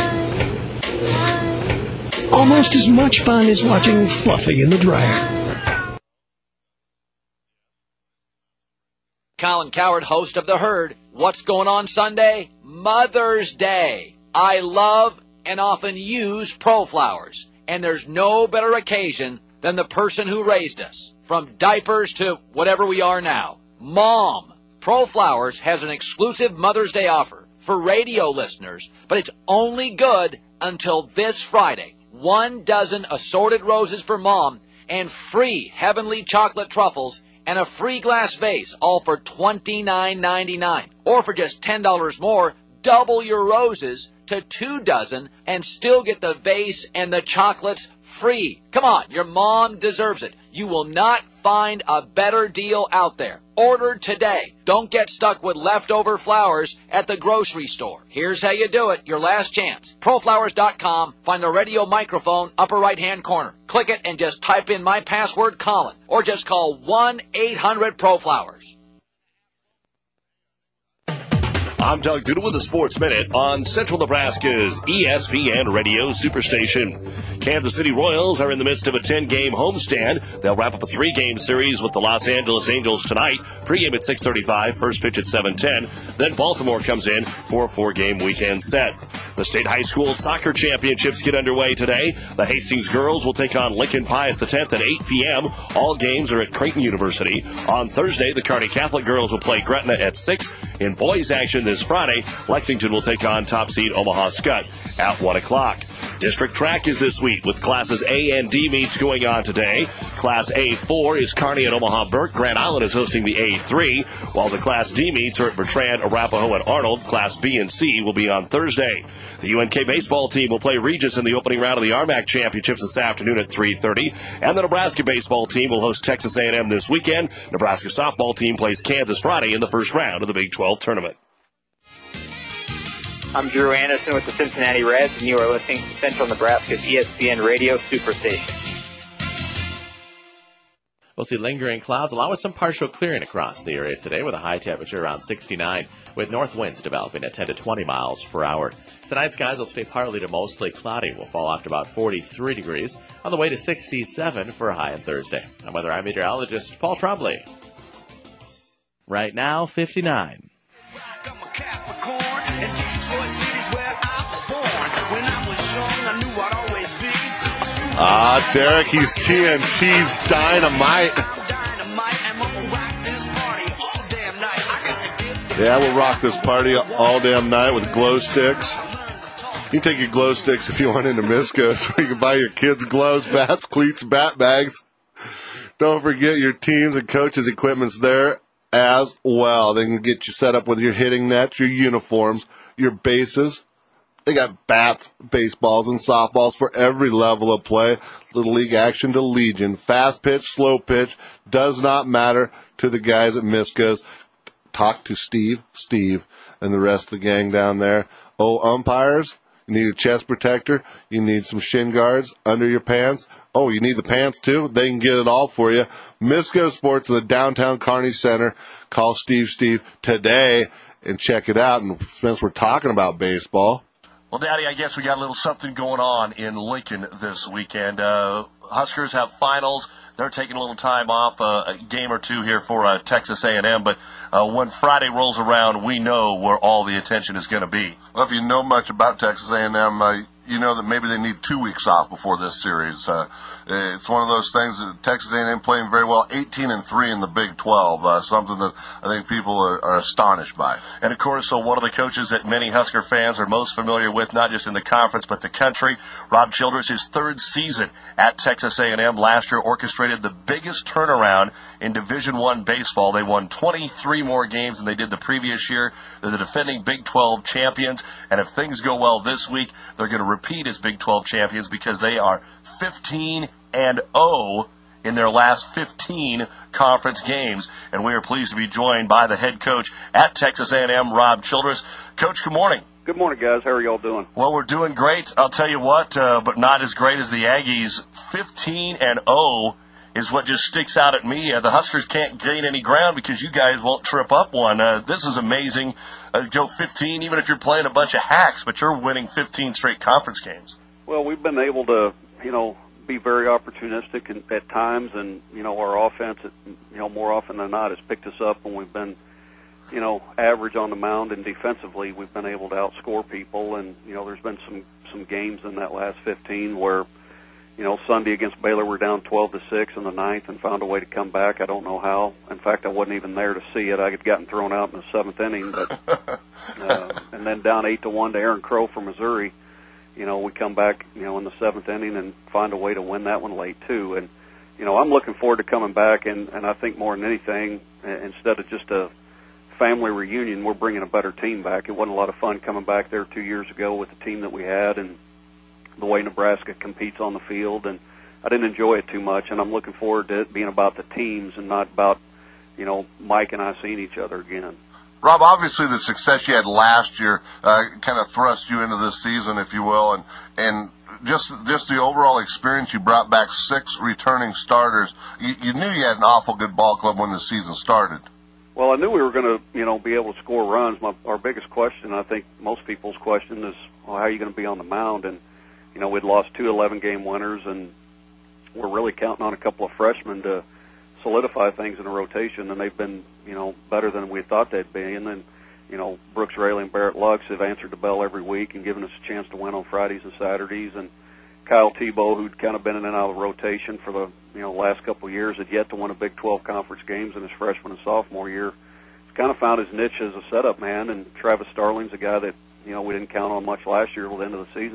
Almost as much fun as watching Fluffy in the dryer. Colin Coward, host of The Herd. What's going on Sunday? Mother's Day. I love and often use ProFlowers, and there's no better occasion than the person who raised us, from diapers to whatever we are now. Mom. ProFlowers has an exclusive Mother's Day offer for radio listeners, but it's only good until this Friday. One dozen assorted roses for Mom and free heavenly chocolate truffles and a free glass vase, all for twenty-nine ninety-nine. Or for just ten dollars more, double your roses to two dozen and still get the vase and the chocolates free. Come on, your mom deserves it. You will not find a better deal out there. Order today. Don't get stuck with leftover flowers at the grocery store. Here's how you do it. Your last chance. Proflowers dot com. Find the radio microphone, upper right-hand corner. Click it and just type in my password, Colin. Or just call one eight hundred ProFlowers. I'm Doug Duda with the Sports Minute on Central Nebraska's E S P N Radio Superstation. Kansas City Royals are in the midst of a ten-game homestand. They'll wrap up a three-game series with the Los Angeles Angels tonight. Pre-game at six thirty-five, first pitch at seven ten. Then Baltimore comes in for a four-game weekend set. The state high school soccer championships get underway today. The Hastings girls will take on Lincoln Pius the tenth at eight p.m. All games are at Creighton University. On Thursday, the Kearney Catholic girls will play Gretna at six. In boys action this Friday, Lexington will take on top seed Omaha Skutt at one o'clock. District track is this week with Classes A and D meets going on today. Class A four is Kearney at Omaha Burke. Grand Island is hosting the A three, while the Class D meets are at Bertrand, Arapahoe, and Arnold. Class B and C will be on Thursday. The U N K baseball team will play Regis in the opening round of the R M A C Championships this afternoon at three thirty. And the Nebraska baseball team will host Texas A and M this weekend. Nebraska softball team plays Kansas Friday in the first round of the Big twelve tournament. I'm Drew Anderson with the Cincinnati Reds, and you are listening to Central Nebraska's E S P N Radio Superstation. We'll see lingering clouds along with some partial clearing across the area today with a high temperature around sixty-nine with north winds developing at ten to twenty miles per hour. Tonight, skies will stay partly to mostly cloudy. We'll fall off to about forty-three degrees on the way to sixty-seven for a high on Thursday. I'm weather eye meteorologist Paul Trombley. Right now, fifty-nine. Ah, Derek, he's T N T's Dynamite. Yeah, we'll rock this party all damn night with glow sticks. You can take your glow sticks if you want into Misco, so you can buy your kids gloves, bats, cleats, bat bags. Don't forget your teams and coaches' equipment's there as well. They can get you set up with your hitting nets, your uniforms, your bases. They got bats, baseballs, and softballs for every level of play. Little League action to Legion. Fast pitch, slow pitch, does not matter to the guys at Misco's. Talk to Steve, Steve, and the rest of the gang down there. Oh, umpires, you need a chest protector. You need some shin guards under your pants. Oh, you need the pants too? They can get it all for you. Misco Sports in the downtown Kearney Center. Call Steve, Steve today and check it out. And since we're talking about baseball, well, Daddy, I guess we got a little something going on in Lincoln this weekend. Uh, Huskers have finals. They're taking a little time off, uh, a game or two here for uh, Texas A and M. But uh, when Friday rolls around, we know where all the attention is going to be. Well, if you know much about Texas A and M, uh, you know that maybe they need two weeks off before this series. Uh, it's one of those things that Texas A and M playing very well, eighteen and three in the Big twelve, uh, something that I think people are, are astonished by. And, of course, so one of the coaches that many Husker fans are most familiar with, not just in the conference but the country, Rob Childress, his third season at Texas A and M last year orchestrated the biggest turnaround in Division One baseball. They won twenty-three more games than they did the previous year. They're the defending Big twelve champions, and if things go well this week, they're going to repeat as Big twelve champions because they are fifteen and oh in their last fifteen conference games. And we are pleased to be joined by the head coach at Texas A and M, Rob Childress. Coach, good morning. Good morning, guys. How are y'all doing? Well, we're doing great. I'll tell you what, uh, but not as great as the Aggies. fifteen and oh is what just sticks out at me. Uh, the Huskers can't gain any ground because you guys won't trip up one. Uh, this is amazing. Uh, Joe, fifteen, even if you're playing a bunch of hacks, but you're winning fifteen straight conference games. Well, we've been able to, you know, be very opportunistic in, at times, and, you know, our offense, you know, more often than not has picked us up when we've been, you know, average on the mound, and defensively we've been able to outscore people. And, you know, there's been some, some games in that last fifteen where, you know, Sunday against Baylor we're down twelve to six in the ninth and found a way to come back. I don't know how. In fact, I wasn't even there to see it. I had gotten thrown out in the seventh inning. But, uh, and then down eight to one to Aaron Crow from Missouri. You know, we come back, you know, in the seventh inning and find a way to win that one late too. And, you know, I'm looking forward to coming back. And, and I think more than anything, instead of just a family reunion, we're bringing a better team back. It wasn't a lot of fun coming back there two years ago with the team that we had and the way Nebraska competes on the field, and I didn't enjoy it too much, and I'm looking forward to it being about the teams and not about, you know, Mike and I seeing each other again. Rob, obviously the success you had last year uh, kind of thrust you into this season, if you will, and and just just the overall experience. You brought back six returning starters. You, you knew you had an awful good ball club when the season started. Well, I knew we were going to, you know, be able to score runs. My, our biggest question, I think most people's question is, well, how are you going to be on the mound? And you know, we'd lost two eleven-game winners, and we're really counting on a couple of freshmen to solidify things in a rotation, and they've been, you know, better than we thought they'd be. And then, you know, Brooks Raley and Barrett Lux have answered the bell every week and given us a chance to win on Fridays and Saturdays. And Kyle Tebow, who'd kind of been in and out of the rotation for the, you know, last couple of years, had yet to win a Big twelve conference games in his freshman and sophomore year. He's kind of found his niche as a setup man, and Travis Starling's a guy that, you know, we didn't count on much last year till the end of the season.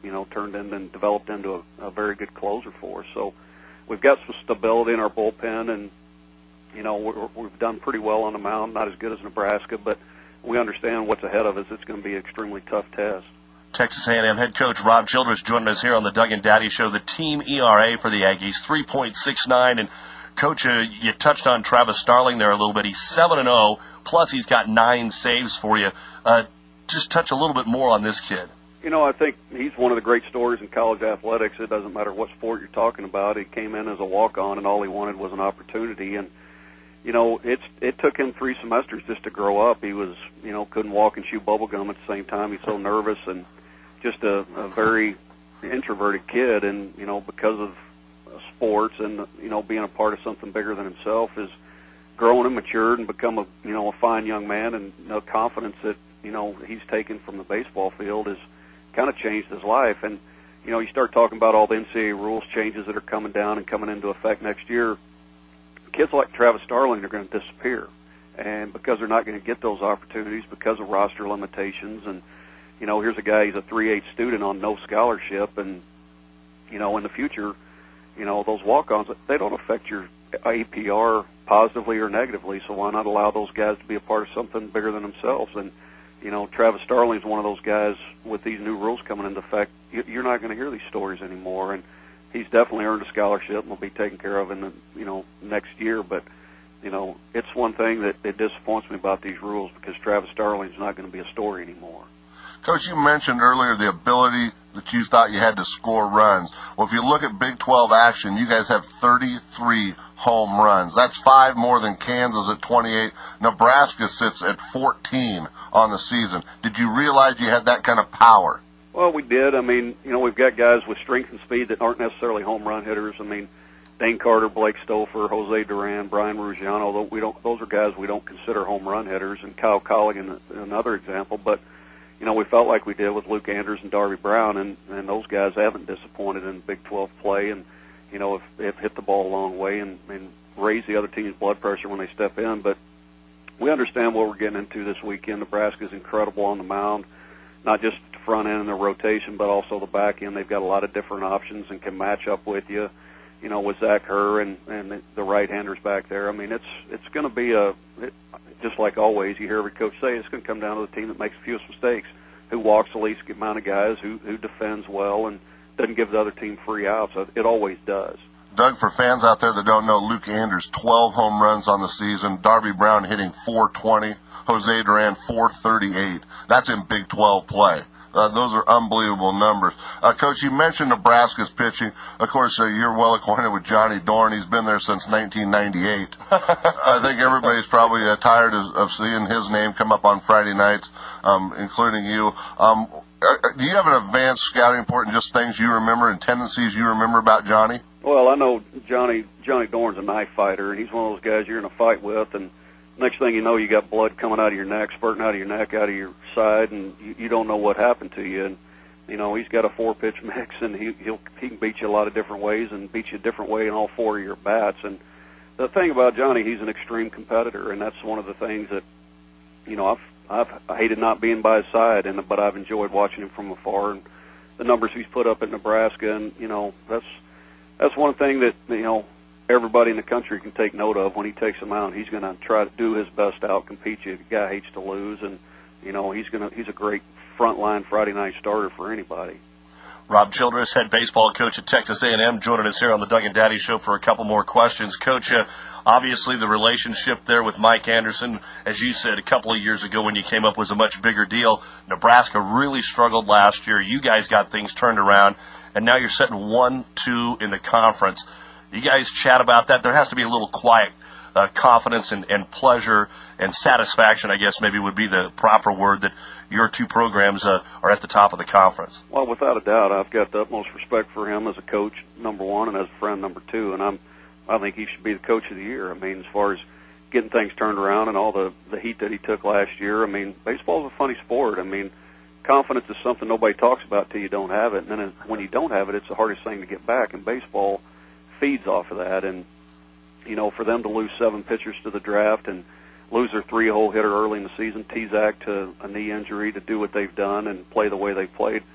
you know, turned into and developed into a, a very good closer for us. So we've got some stability in our bullpen, and, you know, we're, we've done pretty well on the mound, not as good as Nebraska, but we understand what's ahead of us. It's going to be an extremely tough test. Texas A and M head coach Rob Childress joining us here on the Doug and Daddy Show. The team E R A for the Aggies, three point six nine. And, Coach, uh, you touched on Travis Starling there a little bit. He's seven and oh, plus he's got nine saves for you. Uh, just touch a little bit more on this kid. You know, I think he's one of the great stories in college athletics. It doesn't matter what sport you're talking about. He came in as a walk-on, and all he wanted was an opportunity. And, you know, it's it took him three semesters just to grow up. He was, you know, couldn't walk and chew bubble gum at the same time. He's so nervous and just a, a very introverted kid, and, you know, because of sports and, you know, being a part of something bigger than himself, is grown and matured and become a, you know, a fine young man, and the confidence that, you know, he's taken from the baseball field has kind of changed his life. And, you know, you start talking about all the N C double A rules changes that are coming down and coming into effect next year. Kids like Travis Starling are going to disappear, and because they're not going to get those opportunities because of roster limitations. And, you know, here's a guy, he's a three eight student on no scholarship, and, you know, in the future, you know, those walk-ons, they don't affect your A P R positively or negatively, so why not allow those guys to be a part of something bigger than themselves? And, you know, Travis Starling's one of those guys with these new rules coming into effect. You're not going to hear these stories anymore, and he's definitely earned a scholarship and will be taken care of in the, you know, next year. But, you know, it's one thing that it disappoints me about these rules, because Travis Starling's not going to be a story anymore. Coach, you mentioned earlier the ability that you thought you had to score runs. Well, if you look at Big twelve action, you guys have thirty-three home runs. That's five more than Kansas at twenty-eight. Nebraska sits at fourteen on the season. Did you realize you had that kind of power? Well, we did. I mean, you know, we've got guys with strength and speed that aren't necessarily home run hitters. I mean, Dane Carter, Blake Stouffer, Jose Duran, Brian Rugiano, though we don't, those are guys we don't consider home run hitters, and Kyle Colligan, another example. But, you know, we felt like we did with Luke Anders and Darby Brown, and, and those guys haven't disappointed in Big twelve play, and, you know, have, have hit the ball a long way and, and raised the other team's blood pressure when they step in. But we understand what we're getting into this weekend. Nebraska's incredible on the mound, not just the front end and the rotation, but also the back end. They've got a lot of different options and can match up with you, you know, with Zach Herr and, and the, the right-handers back there. I mean, it's it's going to be a, it, just like always, you hear every coach say, it's going to come down to the team that makes the fewest mistakes, who walks the least amount of guys, who, who defends well, and doesn't give the other team free outs. It always does. Doug, for fans out there that don't know, Luke Anders, twelve home runs on the season. Darby Brown hitting four twenty. Jose Duran, four thirty-eight. That's in Big twelve play. Uh, those are unbelievable numbers. Uh, Coach, you mentioned Nebraska's pitching. Of course, uh, you're well acquainted with Johnny Dorn. He's been there since nineteen ninety-eight. I think everybody's probably uh, tired of, of seeing his name come up on Friday nights, um, including you. Um, uh, do you have an advanced scouting report and just things you remember and tendencies you remember about Johnny? Well, I know Johnny Johnny Dorn's a knife fighter, and he's one of those guys you're in a fight with, and next thing you know, you got blood coming out of your neck, spurting out of your neck, out of your side, and you, you don't know what happened to you. And, you know, he's got a four-pitch mix, and he he'll, he can beat you a lot of different ways and beat you a different way in all four of your bats. And the thing about Johnny, he's an extreme competitor, and that's one of the things that, you know, I've I've I hated not being by his side, and but I've enjoyed watching him from afar, and the numbers he's put up at Nebraska, and, you know, that's that's one thing that, you know, everybody in the country can take note of. When he takes them out, he's going to try to do his best to out-compete you. The guy hates to lose, and, you know, he's going to he's a great frontline Friday night starter for anybody. Rob Childress, head baseball coach at Texas A and M, joining us here on the Doug and Daddy Show for a couple more questions. Coach, uh, obviously the relationship there with Mike Anderson, as you said, a couple of years ago when you came up, was a much bigger deal. Nebraska really struggled last year. You guys got things turned around, and now you're sitting one two in the conference. You guys chat about that. There has to be a little quiet uh, confidence and, and pleasure and satisfaction, I guess maybe would be the proper word, that your two programs uh, are at the top of the conference. Well, without a doubt, I've got the utmost respect for him as a coach, number one, and as a friend, number two. And I'm, I think he should be the coach of the year. I mean, as far as getting things turned around and all the, the heat that he took last year, I mean, baseball is a funny sport. I mean, confidence is something nobody talks about till you don't have it. And then when you don't have it, it's the hardest thing to get back. And baseball feeds off of that. And, you know, for them to lose seven pitchers to the draft and lose their three-hole hitter early in the season, T-Zack to a knee injury, to do what they've done and play the way they've played,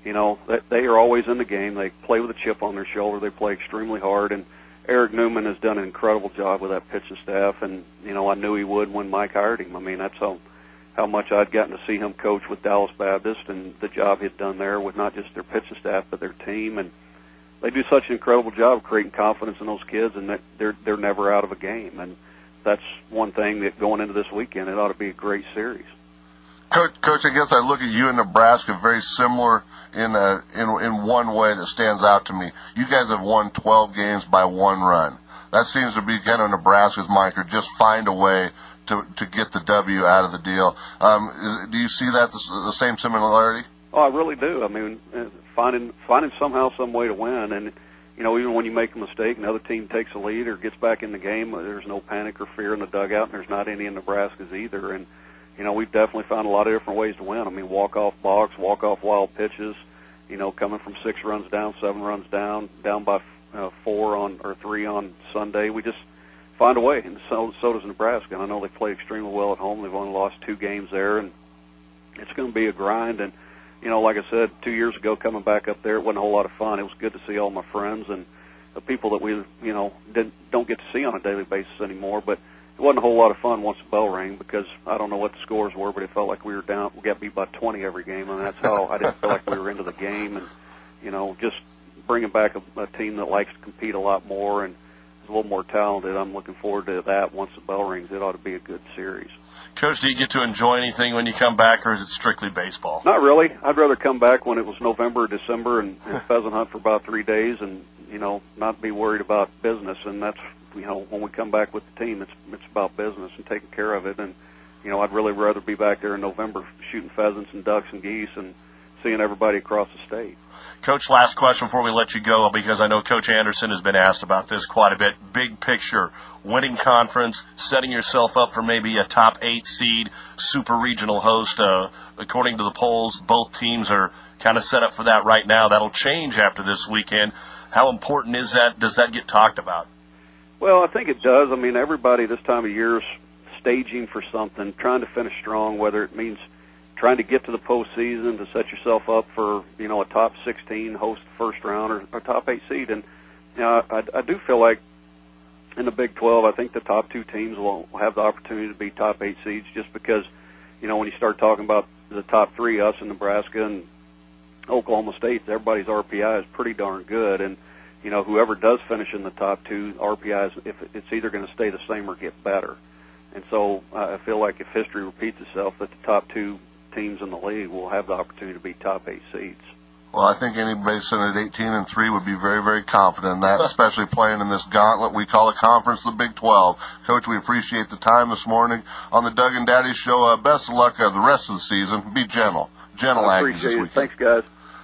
you know, they, they are always in the game. They play with a chip on their shoulder. They play extremely hard, and Eric Newman has done an incredible job with that pitching staff, and, you know, I knew he would when Mike hired him. I mean, that's how, how much I'd gotten to see him coach with Dallas Baptist and the job he'd done there with not just their pitching staff but their team. And they do such an incredible job of creating confidence in those kids, and they're, they're never out of a game. And that's one thing that going into this weekend, it ought to be a great series. Coach, Coach, I guess I look at you and Nebraska very similar in a, in in one way that stands out to me. You guys have won twelve games by one run. That seems to be kind of Nebraska's mantra, just find a way to to get the W out of the deal. Um, is, do you see that the, the same similarity? Oh, I really do. I mean, finding finding somehow some way to win, and you know, even when you make a mistake, another team takes a lead or gets back in the game, there's no panic or fear in the dugout, and there's not any in Nebraska's either. And you know, we've definitely found a lot of different ways to win. I mean, walk-off balks, walk-off wild pitches, you know, coming from six runs down, seven runs down, down by uh, four on or three on Sunday. We just find a way, and so, so does Nebraska. And I know they play extremely well at home. They've only lost two games there, and it's going to be a grind. And, you know, like I said, two years ago coming back up there, it wasn't a whole lot of fun. It was good to see all my friends and the people that we, you know, didn't, don't get to see on a daily basis anymore, but it wasn't a whole lot of fun once the bell rang because I don't know what the scores were, but it felt like we were down. We got beat by twenty every game, and that's how I didn't feel like we were into the game. And, you know, just bringing back a, a team that likes to compete a lot more and is a little more talented, I'm looking forward to that once the bell rings. It ought to be a good series. Coach, do you get to enjoy anything when you come back, or is it strictly baseball? Not really. I'd rather come back when it was November or December and, and pheasant hunt for about three days and, you know, not be worried about business. And that's, you know, when we come back with the team, it's it's about business and taking care of it. And, you know, I'd really rather be back there in November shooting pheasants and ducks and geese and seeing everybody across the state. Coach, last question before we let you go, because I know Coach Anderson has been asked about this quite a bit. Big picture, winning conference, setting yourself up for maybe a top eight seed, super regional host. Uh, according to the polls, both teams are kind of set up for that right now. That'll change after this weekend. How important is that? Does that get talked about? Well, I think it does. I mean, everybody this time of year is staging for something, trying to finish strong, whether it means trying to get to the postseason to set yourself up for, you know, a top sixteen, host first round, or a top eight seed. And, you know, I, I do feel like in the Big twelve, I think the top two teams will have the opportunity to be top eight seeds just because, you know, when you start talking about the top three, us and Nebraska and Oklahoma State, everybody's R P I is pretty darn good. And, you know, whoever does finish in the top two, R P Is, if it's either going to stay the same or get better. And so uh, I feel like if history repeats itself, that the top two teams in the league will have the opportunity to be top eight seeds. Well, I think anybody sitting at eighteen and three would be very, very confident in that, especially playing in this gauntlet we call a conference, the Big twelve. Coach, we appreciate the time this morning on the Doug and Daddy Show. Uh, best of luck uh, the rest of the season. Be gentle. Gentle I Aggies appreciate this it. weekend. Thanks, guys.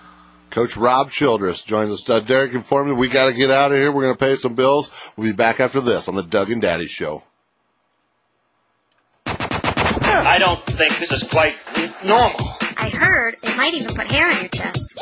Coach Rob Childress joins us. Uh, Derek informed me we got to get out of here. We're going to pay some bills. We'll be back after this on the Doug and Daddy Show. I don't think this is quite normal. I heard it might even put hair on your chest.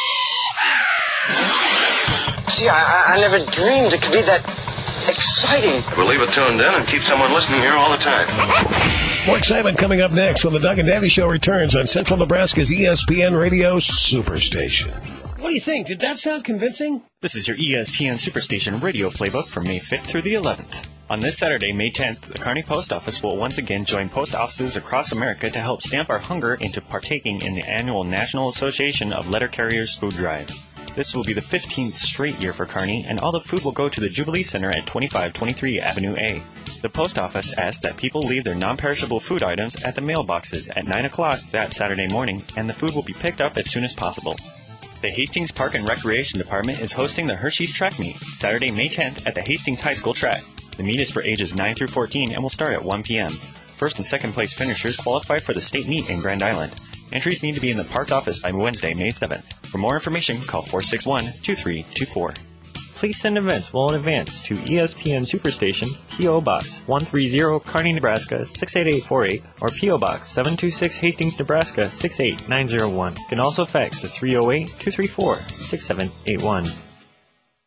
Gee, I, I never dreamed it could be that exciting. We'll leave it tuned in and keep someone listening here all the time. More excitement coming up next when the Doug and Daddy Show returns on Central Nebraska's E S P N Radio Superstation. What do you think? Did that sound convincing? This is your E S P N Superstation radio playbook for May fifth through the eleventh. On this Saturday, May tenth, the Kearney Post Office will once again join post offices across America to help stamp our hunger into partaking in the annual National Association of Letter Carriers Food Drive. This will be the fifteenth straight year for Kearney, and all the food will go to the Jubilee Center at twenty-five twenty-three Avenue A. The post office asks that people leave their non-perishable food items at the mailboxes at nine o'clock that Saturday morning, and the food will be picked up as soon as possible. The Hastings Park and Recreation Department is hosting the Hershey's Track Meet, Saturday, May tenth at the Hastings High School track. The meet is for ages nine through fourteen and will start at one p.m. First and second place finishers qualify for the state meet in Grand Island. Entries need to be in the park office by Wednesday, May seventh. For more information, call four six one, two three two four. Please send events well in advance to E S P N Superstation, P O. Box one thirty, Kearney, Nebraska six eight eight four eight, or P O. Box seven two six, Hastings, Nebraska six eight nine zero one. You can also fax to three oh eight, two three four, six seven eight one.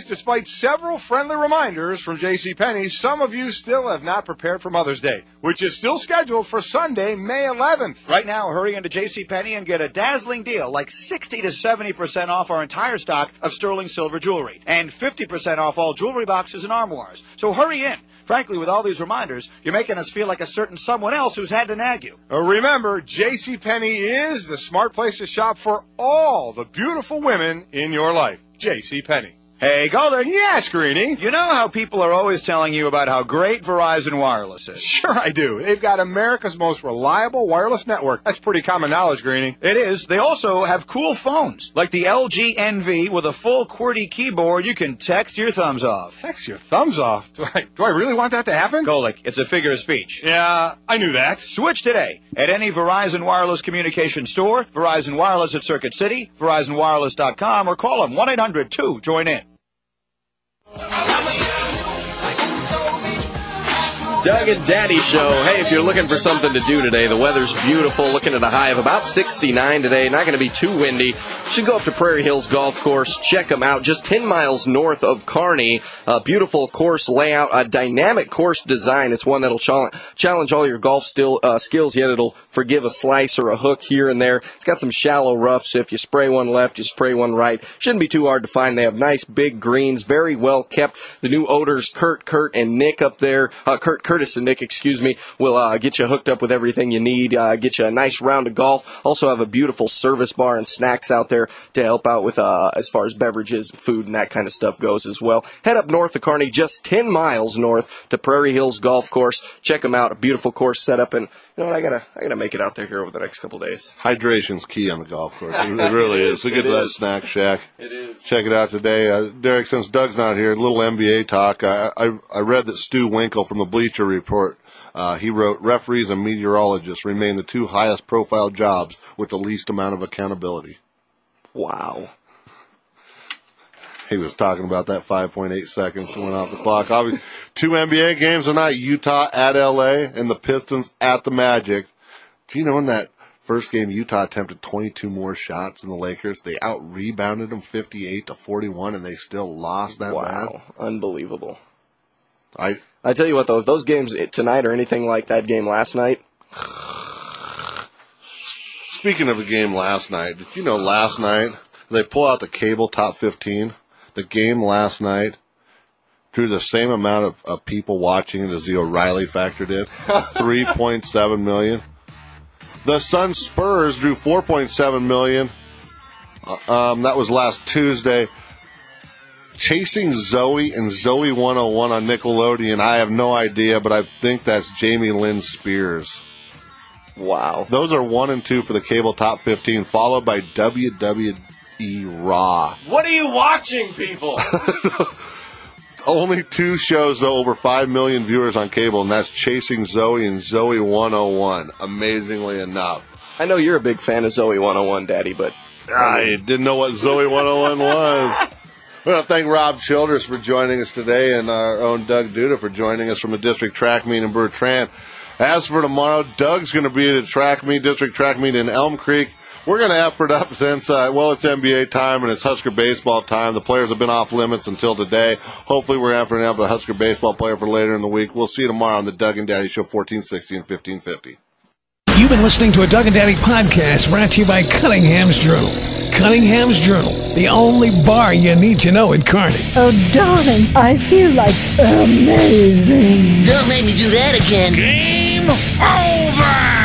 Despite several friendly reminders from JCPenney, some of you still have not prepared for Mother's Day, which is still scheduled for Sunday, May eleventh. Right now, hurry into JCPenney and get a dazzling deal, like sixty to seventy percent off our entire stock of sterling silver jewelry, and fifty percent off all jewelry boxes and armoires. So hurry in. Frankly, with all these reminders, you're making us feel like a certain someone else who's had to nag you. Uh, remember, JCPenney is the smart place to shop for all the beautiful women in your life. JCPenney. Hey, Golden. Yes, Greenie. You know how people are always telling you about how great Verizon Wireless is? Sure I do. They've got America's most reliable wireless network. That's pretty common knowledge, Greenie. It is. They also have cool phones, like the L G N V with a full QWERTY keyboard you can text your thumbs off. Text your thumbs off? Do I, do I really want that to happen? Golick, it's a figure of speech. Yeah, I knew that. Switch today at any Verizon Wireless communication store, Verizon Wireless at Circuit City, Verizon Wireless dot com, or call them one eight hundred two join in. Doug and Daddy Show. Hey, if you're looking for something to do today, the weather's beautiful. Looking at a high of about sixty-nine today. Not going to be too windy. You should go up to Prairie Hills Golf Course. Check them out. Just ten miles north of Kearney. A beautiful course layout. A dynamic course design. It's one that'll ch- challenge all your golf still, uh, skills, yet it'll forgive a slice or a hook here and there. It's got some shallow roughs. If you spray one left, you spray one right. Shouldn't be too hard to find. They have nice big greens. Very well kept. The new odors, Kurt, Kurt, and Nick up there. Uh, Kurt, Kurt. Curtis and Nick, excuse me, will uh, get you hooked up with everything you need, uh, get you a nice round of golf. Also have a beautiful service bar and snacks out there to help out with uh, as far as beverages, food, and that kind of stuff goes as well. Head up north of Kearney, just ten miles north to Prairie Hills Golf Course. Check them out. A beautiful course set up, and you know what, I gotta, I gotta make it out there here over the next couple of days. Hydration's key on the golf course. It, it really is. So get to that snack shack. It is. Check it out today. Uh, Derek, since Doug's not here, a little N B A talk. I, I, I read that Stu Winkle from the Bleacher Report, uh, he wrote, referees and meteorologists remain the two highest profile jobs with the least amount of accountability. Wow. He was talking about that five point eight seconds went off the clock. Obviously, two N B A games tonight, Utah at L A and the Pistons at the Magic. Do you know in that first game, Utah attempted twenty-two more shots than the Lakers? They out-rebounded them fifty-eight to forty-one, and they still lost that wow. bad? Wow, unbelievable. I I tell you what, though, if those games tonight are anything like that game last night. Speaking of the game last night, did you know last night they pull out the cable top fifteen? The game last night drew the same amount of, of people watching it as the O'Reilly Factor did, three point seven million. The Sun Spurs drew four point seven million. Uh, um, that was last Tuesday. Chasing Zoe and Zoe one oh one on Nickelodeon. I have no idea, but I think that's Jamie Lynn Spears. Wow. Those are one and two for the cable top fifteen, followed by W W E Raw. What are you watching, people? Only two shows, though, over five million viewers on cable, and that's Chasing Zoe and Zoe one oh one, amazingly enough. I know you're a big fan of Zoe one oh one, Daddy, but I didn't know what Zoe one oh one was. We want to thank Rob Childers for joining us today and our own Doug Duda for joining us from the district track meet in Bertrand. As for tomorrow, Doug's going to be at a track meet, district track meet in Elm Creek. We're going to effort up since, uh, well, it's N B A time and it's Husker baseball time. The players have been off limits until today. Hopefully we're efforting up a Husker baseball player for later in the week. We'll see you tomorrow on the Doug and Daddy Show, fourteen sixty and fifteen fifty. You've been listening to a Doug and Daddy podcast brought to you by Cunningham's Journal. Cunningham's Journal, the only bar you need to know in Kearney. Oh, darling, I feel like amazing. Don't make me do that again. Game over!